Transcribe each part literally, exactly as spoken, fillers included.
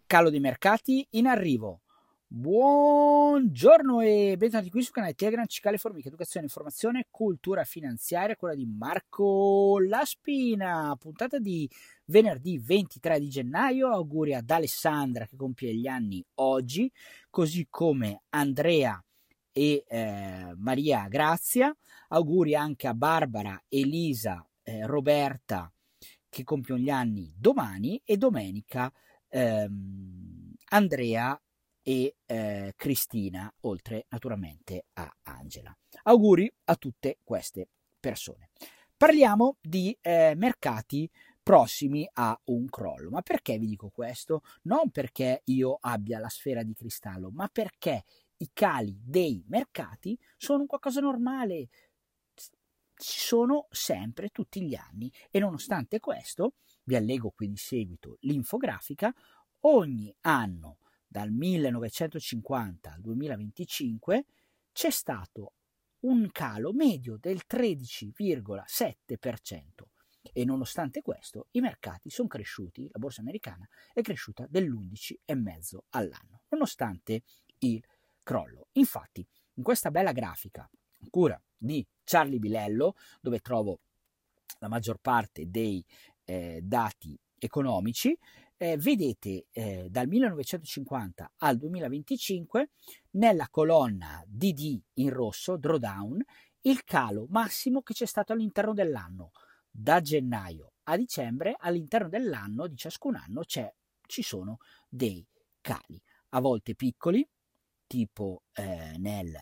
Calo dei mercati in arrivo. Buongiorno e bentornati qui sul canale Telegram Cicale Formiche, educazione, informazione, cultura finanziaria, quella di Marco Laspina. Puntata di venerdì ventitré di gennaio. Auguri ad Alessandra che compie gli anni oggi, così come Andrea e eh, Maria Grazia. Auguri anche a Barbara, Elisa, eh, Roberta che compiono gli anni domani, e domenica ehm, Andrea e eh, Cristina, oltre naturalmente a Angela. Auguri a tutte queste persone. Parliamo di eh, mercati prossimi a un crollo. Ma perché vi dico questo? Non perché io abbia la sfera di cristallo, ma perché i cali dei mercati sono qualcosa normale, ci sono sempre, tutti gli anni, e nonostante questo, vi allego qui di seguito l'infografica, ogni anno dal millenovecentocinquanta al duemilaventicinque c'è stato un calo medio del tredici virgola sette per cento e nonostante questo i mercati sono cresciuti, la borsa americana è cresciuta dell'undici virgola cinque all'anno, nonostante il crollo. Infatti, in questa bella grafica, cura di Charlie Bilello, dove trovo la maggior parte dei eh, dati economici, eh, vedete eh, dal millenovecentocinquanta al duemilaventicinque nella colonna D D in rosso, drawdown, il calo massimo che c'è stato all'interno dell'anno. Da gennaio a dicembre all'interno dell'anno di ciascun anno c'è, ci sono dei cali, a volte piccoli, tipo eh, nel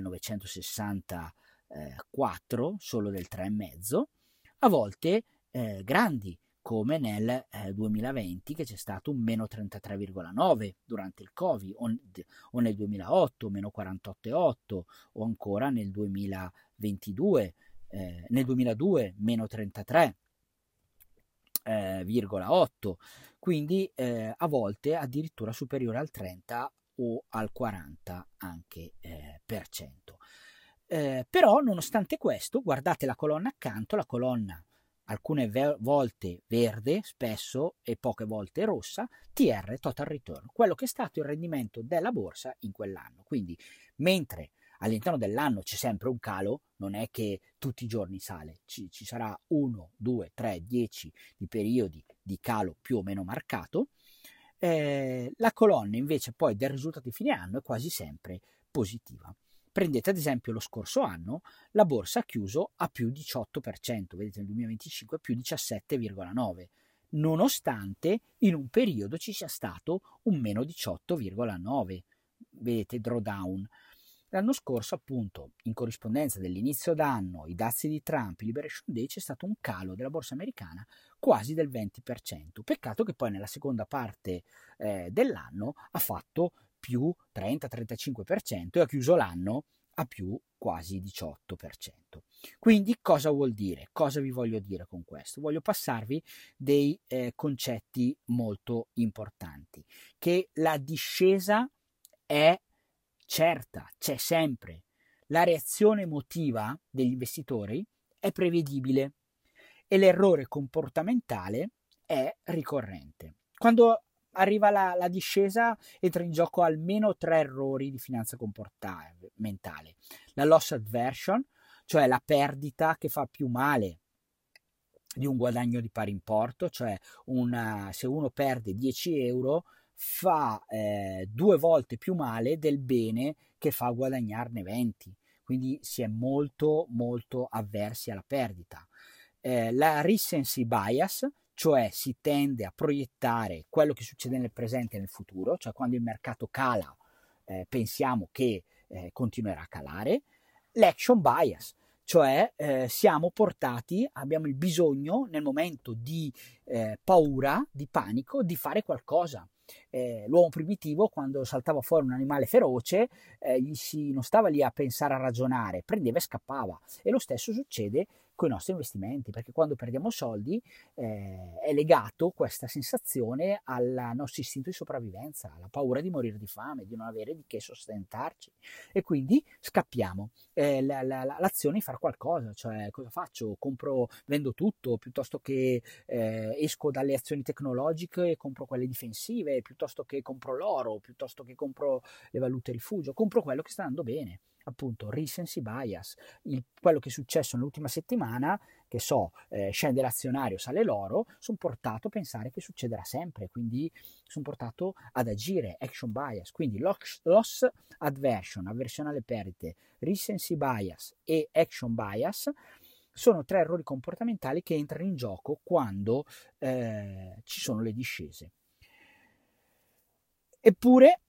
millenovecentosessantaquattro solo del tre virgola cinque, a volte eh, grandi come nel eh, duemilaventi, che c'è stato un meno trentatré virgola nove durante il Covid, o, o nel duemilaotto meno quarantotto virgola otto, o ancora nel duemilaventidue, eh, nel duemiladue meno trentatré virgola otto, quindi eh, a volte addirittura superiore al trenta o al quaranta anche eh, per cento. Eh, però nonostante questo, guardate la colonna accanto, la colonna alcune ve- volte verde spesso e poche volte rossa, T R, Total Return, quello che è stato il rendimento della borsa in quell'anno. Quindi mentre all'interno dell'anno c'è sempre un calo, non è che tutti i giorni sale, ci, ci sarà uno, due, tre, dieci di periodi di calo più o meno marcato. Eh, la colonna invece poi del risultato di fine anno è quasi sempre positiva. Prendete ad esempio lo scorso anno, la borsa ha chiuso a più diciotto per cento, vedete nel duemilaventicinque più diciassette virgola nove, nonostante in un periodo ci sia stato un meno diciotto virgola nove, vedete drawdown. L'anno scorso, appunto, in corrispondenza dell'inizio d'anno, i dazi di Trump, i Liberation Day, c'è stato un calo della borsa americana quasi del venti per cento. Peccato che poi nella seconda parte eh, dell'anno ha fatto più trenta trentacinque per cento e ha chiuso l'anno a più quasi diciotto per cento. Quindi cosa vuol dire? Cosa vi voglio dire con questo? Voglio passarvi dei eh, concetti molto importanti, che la discesa è certa, c'è sempre. La reazione emotiva degli investitori è prevedibile e l'errore comportamentale è ricorrente. Quando arriva la, la discesa entra in gioco almeno tre errori di finanza comportamentale. La loss aversion, cioè la perdita che fa più male di un guadagno di pari importo, cioè una, se uno perde dieci euro fa eh, due volte più male del bene che fa guadagnarne venti, quindi si è molto molto avversi alla perdita. Eh, la recency bias, cioè si tende a proiettare quello che succede nel presente e nel futuro, cioè quando il mercato cala eh, pensiamo che eh, continuerà a calare. L'action bias, cioè eh, siamo portati, abbiamo il bisogno nel momento di eh, paura, di panico, di fare qualcosa. Eh, l'uomo primitivo, quando saltava fuori un animale feroce, eh, gli si, non stava lì a pensare, a ragionare, prendeva e scappava. E lo stesso succede con i nostri investimenti, perché quando perdiamo soldi eh, è legato questa sensazione al nostro istinto di sopravvivenza, alla paura di morire di fame, di non avere di che sostentarci, e quindi scappiamo. Eh, la, la, l'azione è fare qualcosa, cioè cosa faccio? Compro, vendo tutto, piuttosto che eh, esco dalle azioni tecnologiche e compro quelle difensive, piuttosto che compro l'oro, piuttosto che compro le valute rifugio, compro quello che sta andando bene. Appunto, recency bias, il, quello che è successo nell'ultima settimana, che so, eh, scende l'azionario, sale l'oro, sono portato a pensare che succederà sempre, quindi sono portato ad agire, action bias, quindi loss, loss aversion, avversione alle perdite, recency bias e action bias sono tre errori comportamentali che entrano in gioco quando eh, ci sono le discese. Eppure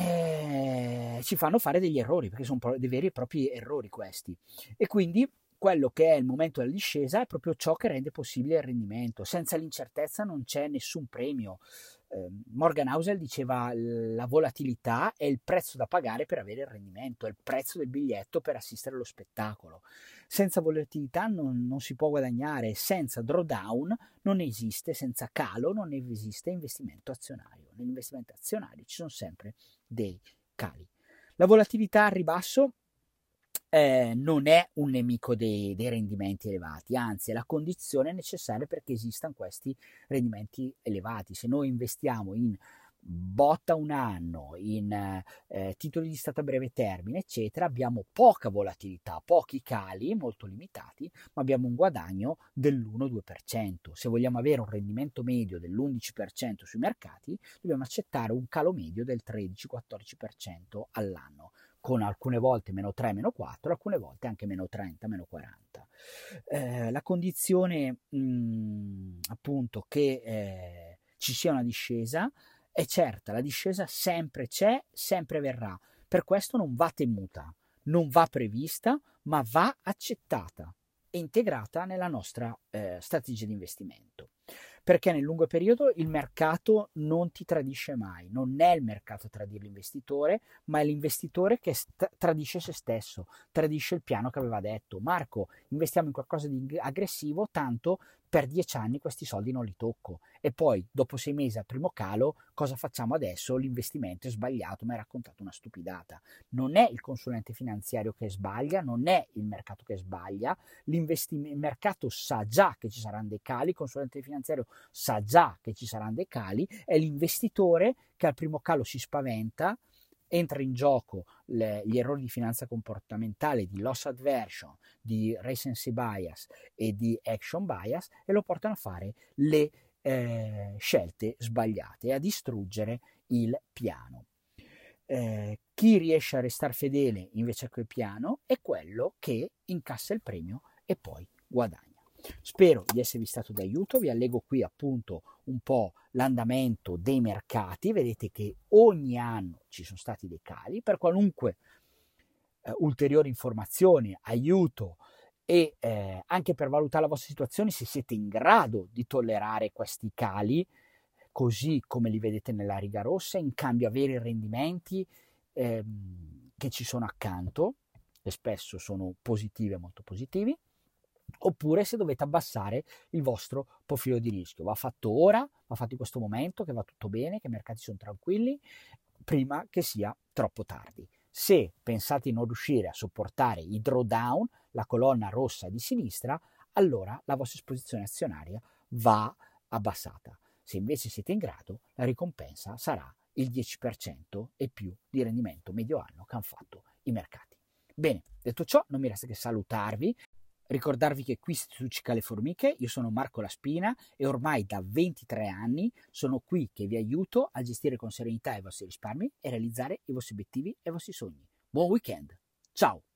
eh, ci fanno fare degli errori, perché sono dei veri e propri errori questi. E quindi quello che è il momento della discesa è proprio ciò che rende possibile il rendimento. Senza l'incertezza non c'è nessun premio. Eh, Morgan Housel diceva la volatilità è il prezzo da pagare per avere il rendimento, è il prezzo del biglietto per assistere allo spettacolo. Senza volatilità non, non si può guadagnare, senza drawdown non esiste, senza calo non esiste investimento azionario. Nell'investimento azionario ci sono sempre dei cali. La volatilità al ribasso eh, non è un nemico dei, dei rendimenti elevati, anzi è la condizione necessaria perché esistano questi rendimenti elevati. Se noi investiamo in botta un anno, in eh, titoli di Stato a breve termine, eccetera, abbiamo poca volatilità, pochi cali, molto limitati, ma abbiamo un guadagno dell'uno due per cento. Se vogliamo avere un rendimento medio dell'undici per cento sui mercati, dobbiamo accettare un calo medio del tredici quattordici per cento all'anno, con alcune volte meno tre, meno quattro, alcune volte anche meno trenta, meno quaranta. Eh, la condizione mh, appunto che eh, ci sia una discesa è certa, la discesa sempre c'è, sempre verrà. Per questo non va temuta, non va prevista, ma va accettata e integrata nella nostra eh, strategia di investimento. Perché nel lungo periodo il mercato non ti tradisce mai, non è il mercato a tradire l'investitore, ma è l'investitore che st- tradisce se stesso, tradisce il piano che aveva detto. Marco, investiamo in qualcosa di aggressivo, tanto per dieci anni questi soldi non li tocco. E poi, dopo sei mesi al primo calo, cosa facciamo adesso? L'investimento è sbagliato, mi hai raccontato una stupidata. Non è il consulente finanziario che sbaglia, non è il mercato che sbaglia, il mercato sa già che ci saranno dei cali, il consulente finanziario sa già che ci saranno dei cali, è l'investitore che al primo calo si spaventa, entra in gioco le, gli errori di finanza comportamentale, di loss aversion, di recency bias e di action bias e lo portano a fare le eh, scelte sbagliate e a distruggere il piano. Eh, chi riesce a restare fedele invece a quel piano è quello che incassa il premio e poi guadagna. Spero di esservi stato d'aiuto, vi allego qui appunto un po' l'andamento dei mercati, vedete che ogni anno ci sono stati dei cali, per qualunque eh, ulteriore informazione, aiuto e eh, anche per valutare la vostra situazione se siete in grado di tollerare questi cali, così come li vedete nella riga rossa, in cambio avere i rendimenti ehm, che ci sono accanto, che spesso sono positivi e molto positivi, oppure se dovete abbassare il vostro profilo di rischio. Va fatto ora, va fatto in questo momento, che va tutto bene, che i mercati sono tranquilli, prima che sia troppo tardi. Se pensate di non riuscire a sopportare i drawdown, la colonna rossa di sinistra, allora la vostra esposizione azionaria va abbassata. Se invece siete in grado, la ricompensa sarà il dieci per cento e più di rendimento medio anno che hanno fatto i mercati. Bene, detto ciò, non mi resta che salutarvi, ricordarvi che qui su Cicca le Formiche, io sono Marco Laspina e ormai da ventitré anni sono qui che vi aiuto a gestire con serenità i vostri risparmi e realizzare i vostri obiettivi e i vostri sogni. Buon weekend, ciao!